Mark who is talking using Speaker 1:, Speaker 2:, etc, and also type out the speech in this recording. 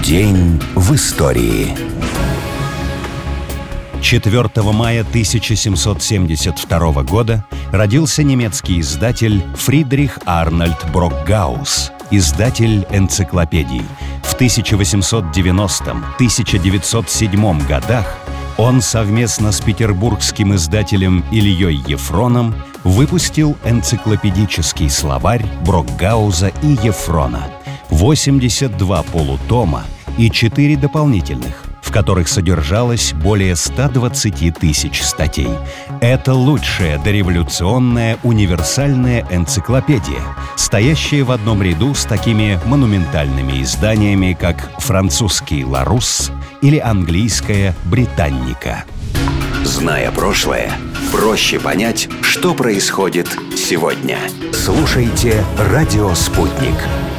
Speaker 1: День в истории.
Speaker 2: 4 мая 1772 года родился немецкий издатель Фридрих Арнольд Брокгаус, издатель энциклопедий. В 1890-1907 годах он совместно с петербургским издателем Ильей Ефроном выпустил энциклопедический словарь Брокгауза и Ефрона. 82 полутома и 4 дополнительных, в которых содержалось более 120 тысяч статей. Это лучшая дореволюционная универсальная энциклопедия, стоящая в одном ряду с такими монументальными изданиями, как французский «Ларус» или английская «Британника».
Speaker 1: Зная прошлое, проще понять, что происходит сегодня. Слушайте «Радио Спутник».